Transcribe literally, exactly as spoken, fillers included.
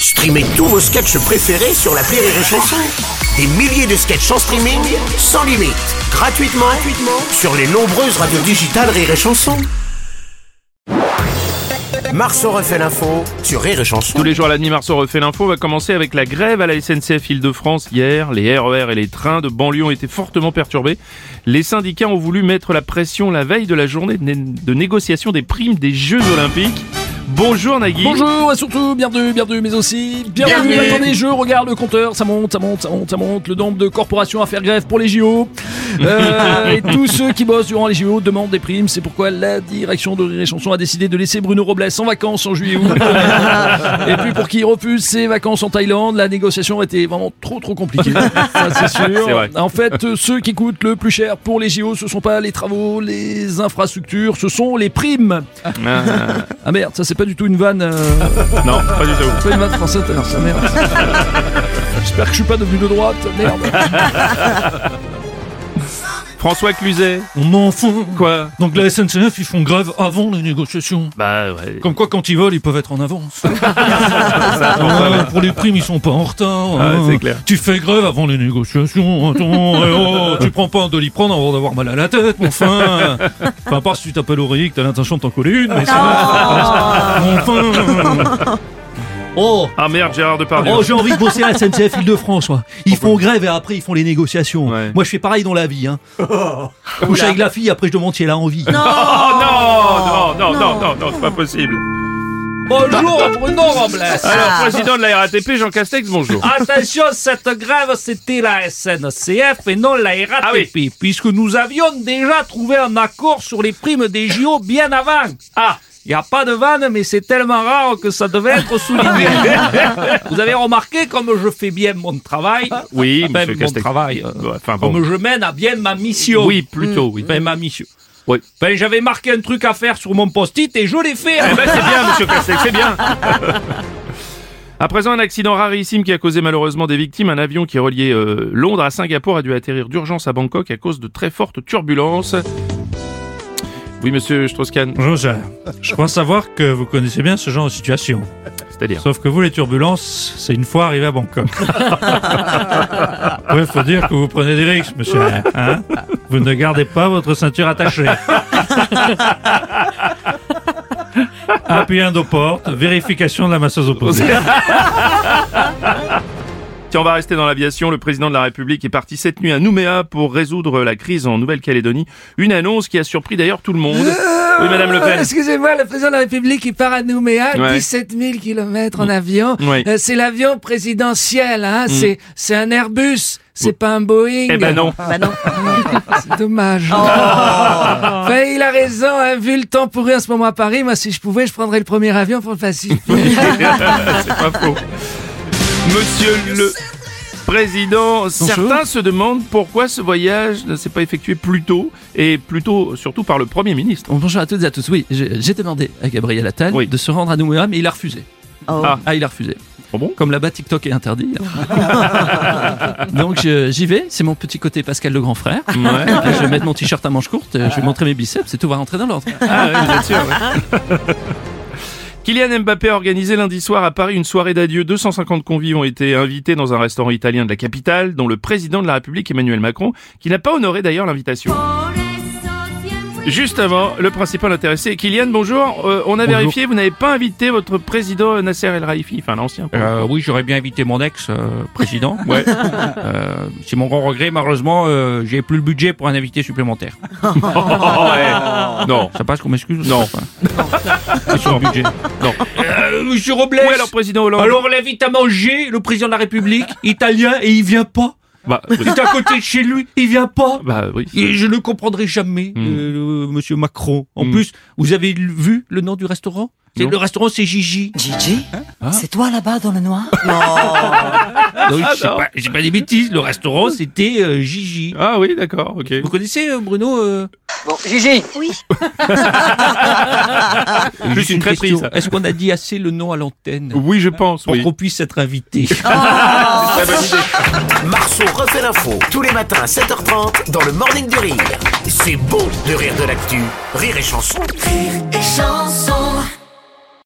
Streamez tous vos sketchs préférés sur l'appli Rire et Chanson. Des milliers de sketchs en streaming, sans limite, gratuitement, gratuitement sur les nombreuses radios digitales Rire et Chanson. Marceau refait l'info sur Rire et Chanson. Tous les jours à la demi, Marceau refait l'info. On va commencer avec la grève à la S N C F Île-de-France. Hier, les R E R et les trains de banlieue ont été fortement perturbés. Les syndicats ont voulu mettre la pression la veille de la journée de, né- de négociation des primes des Jeux Olympiques. Bonjour Nagui. Bonjour et surtout bienvenue, bienvenue mais aussi bienvenue. Bienvenue. Attendez, je regarde le compteur, ça monte, ça monte, ça monte, ça monte. Le nombre de corporations à faire grève pour les J O. Euh, et tous ceux qui bossent durant les J O demandent des primes. C'est pourquoi la direction de Rire et Chanson a décidé de laisser Bruno Robles en vacances en juillet août. Et puis pour qui refuse ses vacances en Thaïlande, la négociation était vraiment trop trop compliquée. Ça, c'est sûr. C'est vrai. En fait, ceux qui coûtent le plus cher pour les J O, ce sont pas les travaux, les infrastructures, ce sont les primes. Ah, Ah merde, ça c'est pas du tout une vanne. Euh... non, pas du tout. C'est pas une vanne française, alors ça merde. J'espère que je suis pas devenu de droite, merde. François Cluzet. Mon enfant. Quoi? Donc la S N C F, ils font grève avant les négociations. Bah ouais. Comme quoi, quand ils volent, ils peuvent être en avance. Ouais, pour les primes, ils sont pas en retard. Ah, hein. c'est clair. Tu fais grève avant les négociations. Attends, eh oh, tu prends pas un Doliprane avant d'avoir mal à la tête, mon enfin. Enfin, à part si tu t'appelles l'oreiller que t'as l'intention de t'en coller une. Mais ça, enfin. Oh, Ah merde, Gérard Depardieu. oh j'ai envie de bosser à la S N C F Île-de-France, moi. Ils font grève et après ils font les négociations. Ouais. Moi je fais pareil dans la vie, hein. Couche avec la fille, après je demande si elle a envie. Oh non, non, non, non, non, non, c'est pas possible. Bonjour Bruno Robles. Alors, président de la R A T P, Jean Castex, bonjour. Attention, cette grève c'était la S N C F et non la R A T P, Ah puisque nous avions déjà trouvé un accord sur les primes des J O bien avant. Ah, il n'y a pas de vanne, mais c'est tellement rare que ça devait être souligné. Vous avez remarqué comme je fais bien mon travail. Oui, Enfin, monsieur mon Castex. travail. euh, Ouais, enfin, bon. Comme je mène à bien ma mission. Oui, plutôt, oui. Enfin, ma mission. Oui. Ben, j'avais marqué un truc à faire sur mon post-it et je l'ai fait. Eh ben, c'est bien, monsieur Castex, c'est bien. À présent, un accident rarissime qui a causé malheureusement des victimes. Un avion qui reliait euh, Londres à Singapour a dû atterrir d'urgence à Bangkok à cause de très fortes turbulences. Oui, monsieur Strauss-Kahn. Bonjour, je, je crois savoir que vous connaissez bien ce genre de situation. C'est-à-dire? Sauf que vous, les turbulences, c'est une fois arrivé à Bangkok. Ouais, faut dire que vous prenez des risques, monsieur. Hein, vous ne gardez pas votre ceinture attachée. Appuyez un dos porte, vérification de la masseuse opposée. Tiens, on va rester dans l'aviation. Le président de la République est parti cette nuit à Nouméa pour résoudre la crise en Nouvelle-Calédonie. Une annonce qui a surpris d'ailleurs tout le monde. Oui, madame Le Pen. Excusez-moi, le président de la République, il part à Nouméa, Ouais. dix-sept mille kilomètres en avion. Ouais. Euh, c'est l'avion présidentiel, hein. C'est, c'est un Airbus. C'est pas un Boeing. Eh ben non. Bah non. C'est dommage. Enfin, il a raison, hein. Vu le temps pourri en ce moment à Paris, moi, si je pouvais, je prendrais le premier avion pour le Pacifique. C'est pas faux. Monsieur le Président, certains se demandent pourquoi ce voyage ne s'est pas effectué plus tôt, et plutôt, surtout par le Premier ministre. Bonjour à toutes et à tous. Oui, j'ai, j'ai demandé à Gabriel Attal Oui. de se rendre à Nouméa, mais il a refusé. Ah. Ah, il a refusé. Oh bon? Comme là-bas, TikTok est interdit. Donc je- j'y vais, c'est mon petit côté Pascal le grand frère. Ouais. Je vais mettre mon t-shirt à manches courtes, je vais montrer mes biceps et tout va rentrer dans l'ordre. Ah oui, vous êtes sûr, ouais. Kylian Mbappé a organisé lundi soir à Paris une soirée d'adieu. deux cent cinquante convives ont été invités dans un restaurant italien de la capitale, dont le président de la République Emmanuel Macron, qui n'a pas honoré d'ailleurs l'invitation. Juste avant, le principal intéressé, Kylian, bonjour. Euh, on a Bonjour. vérifié, vous n'avez pas invité votre président Nasser El Raifi, enfin l'ancien. Euh, oui, j'aurais bien invité mon ex-président. Ouais. Euh, c'est mon grand regret. Malheureusement, euh, j'ai plus le budget pour un invité supplémentaire. Oh, ouais. Non. Ça passe qu'on m'excuse? Non. C'est sur le budget. Non. Euh, Monsieur Robles. Oui, alors président Hollande. Alors, on l'invite à manger, le président de la République, italien, et il vient pas. Bah, C'est à côté de chez lui, il vient pas. bah oui. Et je ne comprendrai jamais, Mm. euh, le- Monsieur Macron. En Mm. plus, vous avez vu le nom du restaurant? C'est- Non. Le restaurant, c'est Gigi. Gigi, Ah. c'est toi là-bas dans le noir? Donc, Ah, c'est non. pas, c'est pas des bêtises. Le restaurant, c'était euh, Gigi. Ah oui, d'accord, ok. Vous connaissez euh, Bruno euh... Bon, Gigi. Oui. Juste une crêperie, question. ça. Est-ce qu'on a dit assez le nom à l'antenne Oui, je pense, pour oui. qu'on puisse être invité? Très bonne idée. Marceau refait l'info tous les matins à sept heures trente dans le Morning du Rire. C'est beau de rire de l'actu. Rire et Chanson. Rire et chanson.